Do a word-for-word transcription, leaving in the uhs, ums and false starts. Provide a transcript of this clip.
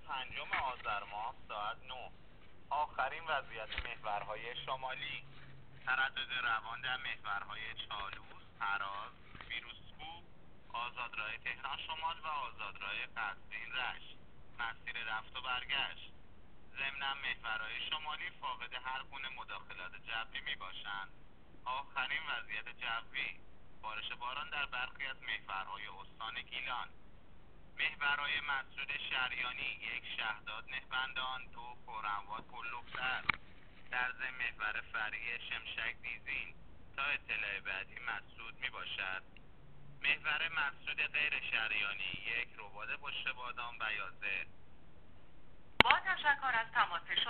پنجم آذر ماه ساعت نه. آخرین وضعیت محورهای شمالی: تردد روان در محورهای چالوس، هراز، فیروزکوه، آزادراه تهران شمال و آزادراه قزوین رشت. مسیر رفت و برگشت: ضمناً محورهای شمالی فاقد هر گونه مداخلات جوی می باشند. آخرین وضعیت جوی: بارش باران در برخی از محورهای استان گیلان. محورهای مسعود شریانی: یک شهداد نهبندان، دو خرم‌آباد پل‌لختر. در ضمن محور فرعی شمشک دیزین تا اطلاع بعدی مسعود می باشد. محور مسعود غیر شریانی: یک رباط پشت بادام بیاضه. با تشکر از تماس شما